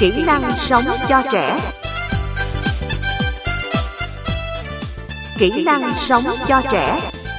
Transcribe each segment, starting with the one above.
Kỹ năng sống cho trẻ. Kỹ năng sống cho trẻ.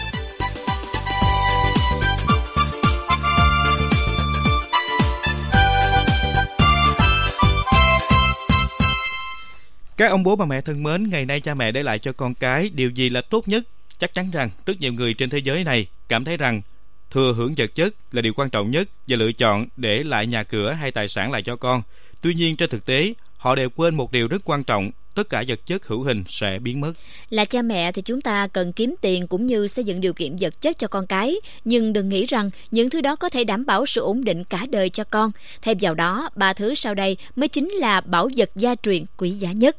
Các ông bố bà mẹ thân mến, ngày nay cha mẹ để lại cho con cái điều gì là tốt nhất? Chắc chắn rằng rất nhiều người trên thế giới này cảm thấy rằng thừa hưởng vật chất là điều quan trọng nhất và lựa chọn để lại nhà cửa hay tài sản lại cho con. Tuy nhiên trên thực tế, họ đều quên một điều rất quan trọng: tất cả vật chất hữu hình sẽ biến mất. Là cha mẹ thì chúng ta cần kiếm tiền cũng như xây dựng điều kiện vật chất cho con cái, nhưng đừng nghĩ rằng những thứ đó có thể đảm bảo sự ổn định cả đời cho con. Thêm vào đó, 3 thứ sau đây mới chính là bảo vật gia truyền quý giá nhất.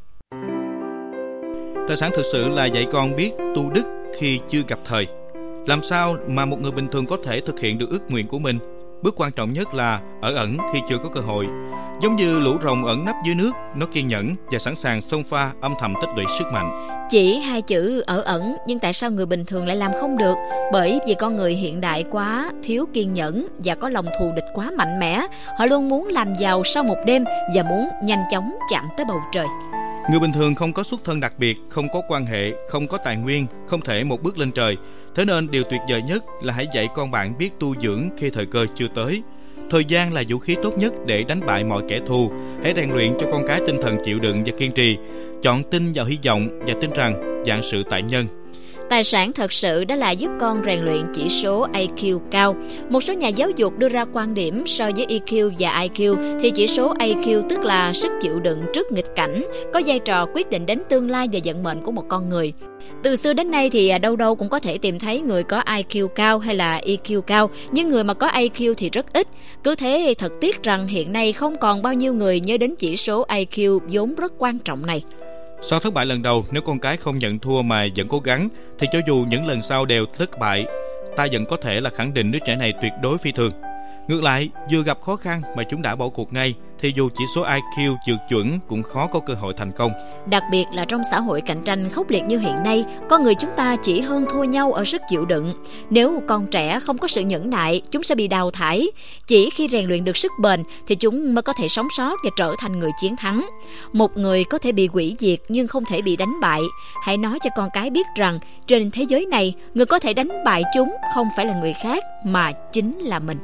Tài sản thực sự là dạy con biết tu đức khi chưa gặp thời. Làm sao mà một người bình thường có thể thực hiện được ước nguyện của mình? Bước quan trọng nhất là ở ẩn khi chưa có cơ hội. Giống như lũ rồng ẩn nấp dưới nước, nó kiên nhẫn và sẵn sàng xông pha âm thầm tích lũy sức mạnh. Chỉ 2 chữ ở ẩn, nhưng tại sao người bình thường lại làm không được? Bởi vì con người hiện đại quá, thiếu kiên nhẫn và có lòng thù địch quá mạnh mẽ. Họ luôn muốn làm giàu sau một đêm và muốn nhanh chóng chạm tới bầu trời. Người bình thường không có xuất thân đặc biệt, không có quan hệ, không có tài nguyên, không thể một bước lên trời. Thế nên điều tuyệt vời nhất là hãy dạy con bạn biết tu dưỡng khi thời cơ chưa tới. Thời gian là vũ khí tốt nhất để đánh bại mọi kẻ thù. Hãy rèn luyện cho con cái tinh thần chịu đựng và kiên trì. Chọn tin vào hy vọng và tin rằng vạn sự tại nhân. Tài sản thật sự đó là giúp con rèn luyện chỉ số IQ cao. Một số nhà giáo dục đưa ra quan điểm so với EQ và IQ thì chỉ số IQ, tức là sức chịu đựng trước nghịch cảnh, có vai trò quyết định đến tương lai và vận mệnh của một con người. Từ xưa đến nay thì đâu đâu cũng có thể tìm thấy người có IQ cao hay là EQ cao, nhưng người mà có IQ thì rất ít. Cứ thế thật tiếc rằng hiện nay không còn bao nhiêu người nhớ đến chỉ số IQ vốn rất quan trọng này. Sau thất bại lần đầu, nếu con cái không nhận thua mà vẫn cố gắng, thì cho dù những lần sau đều thất bại, ta vẫn có thể là khẳng định đứa trẻ này tuyệt đối phi thường. Ngược lại, vừa gặp khó khăn mà chúng đã bỏ cuộc ngay, thì dù chỉ số IQ vượt chuẩn cũng khó có cơ hội thành công. Đặc biệt là trong xã hội cạnh tranh khốc liệt như hiện nay, con người chúng ta chỉ hơn thua nhau ở sức chịu đựng. Nếu con trẻ không có sự nhẫn nại, chúng sẽ bị đào thải. Chỉ khi rèn luyện được sức bền thì chúng mới có thể sống sót và trở thành người chiến thắng. Một người có thể bị hủy diệt nhưng không thể bị đánh bại. Hãy nói cho con cái biết rằng trên thế giới này, người có thể đánh bại chúng không phải là người khác mà chính là mình.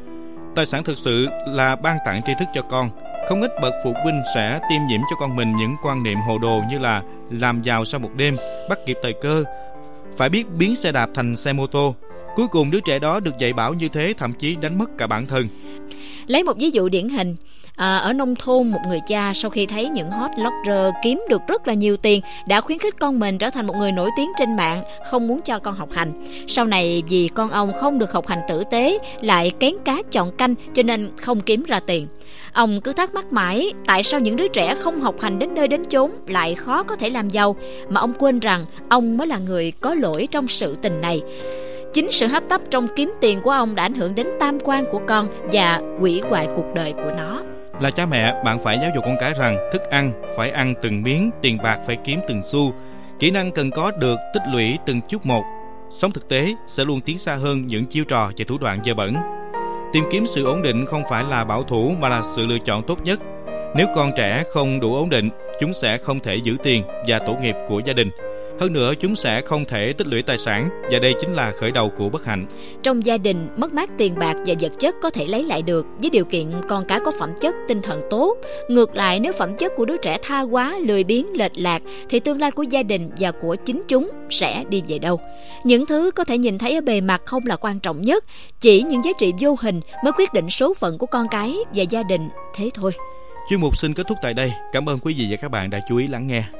Tài sản thực sự là ban tặng tri thức cho con. Không ít bậc phụ huynh sẽ tiêm nhiễm cho con mình những quan niệm hồ đồ như là làm giàu sau một đêm, bắt kịp thời cơ, phải biết biến xe đạp thành xe mô tô. Cuối cùng đứa trẻ đó được dạy bảo như thế, thậm chí đánh mất cả bản thân. Lấy một ví dụ điển hình. Ở nông thôn, một người cha sau khi thấy những hot blogger kiếm được rất là nhiều tiền đã khuyến khích con mình trở thành một người nổi tiếng trên mạng, không muốn cho con học hành. Sau này vì con ông không được học hành tử tế, lại kén cá chọn canh, cho nên không kiếm ra tiền. Ông cứ thắc mắc mãi tại sao những đứa trẻ không học hành đến nơi đến chốn lại khó có thể làm giàu, mà ông quên rằng ông mới là người có lỗi trong sự tình này. Chính sự hấp tấp trong kiếm tiền của ông đã ảnh hưởng đến tam quan của con và hủy hoại cuộc đời của nó. Là cha mẹ, bạn phải giáo dục con cái rằng thức ăn phải ăn từng miếng, tiền bạc phải kiếm từng xu. Kỹ năng cần có được tích lũy từng chút một. Sống thực tế sẽ luôn tiến xa hơn những chiêu trò và thủ đoạn dơ bẩn. Tìm kiếm sự ổn định không phải là bảo thủ mà là sự lựa chọn tốt nhất. Nếu con trẻ không đủ ổn định, chúng sẽ không thể giữ tiền và tổ nghiệp của gia đình. Hơn nữa, chúng sẽ không thể tích lũy tài sản, và đây chính là khởi đầu của bất hạnh. Trong gia đình, mất mát tiền bạc và vật chất có thể lấy lại được với điều kiện con cái có phẩm chất tinh thần tốt. Ngược lại, nếu phẩm chất của đứa trẻ tha hóa, lười biếng, lệch lạc, thì tương lai của gia đình và của chính chúng sẽ đi về đâu? Những thứ có thể nhìn thấy ở bề mặt không là quan trọng nhất, chỉ những giá trị vô hình mới quyết định số phận của con cái và gia đình, thế thôi. Chuyên mục xin kết thúc tại đây. Cảm ơn quý vị và các bạn đã chú ý lắng nghe.